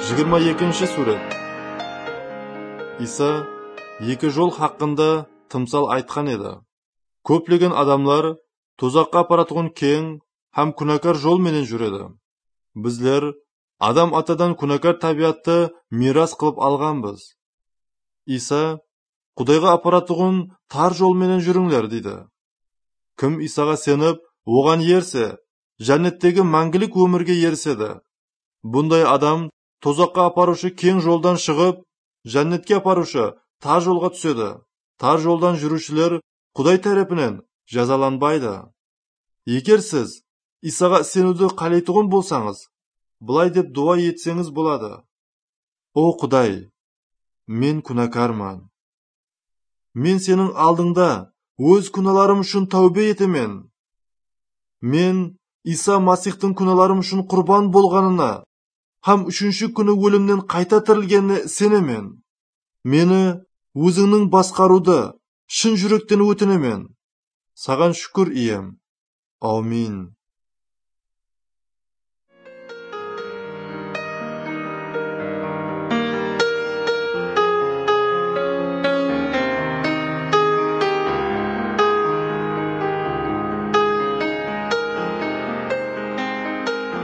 22 surat. İsa екі жол хақында тымсал айтқан еді. Көплеген адамлар тозаққа апаратығын кең һәм күнәкар жол менен жүреді. Bizler адам атадан күнәкар табиатты мирас қылып алғанбыз. İsa Құдайға апаратығын тар жол менен жүріңлер дейді. Кім Исаға сеніп, оған ерсе, жәннеттегі мәңгілік өмірге ерседі. Бұндай адам тозаққа апарушы кең жолдан шығып, жәннетке апарушы тар жолға түседі. Тар жолдан жүрушілер Құдай тарапынан жазаланбайды. Егер сіз Исаға сенуді қалайтұғын болсаңыз, бұлай деп дуа етсеңіз болады. О Құдай, мен күнәкармын. Мен сенің алдыңда өз күнәларым үшін тәубе етемен. Мен Иса Масихтың күнәларым үшін құрбан болғанына һәм үшінші күні өлімнен қайта тірілгеніне сенемен. Мені өзіңнің басқаруды шын жүректен өтінемен. Саған шүкір ием. Аумин.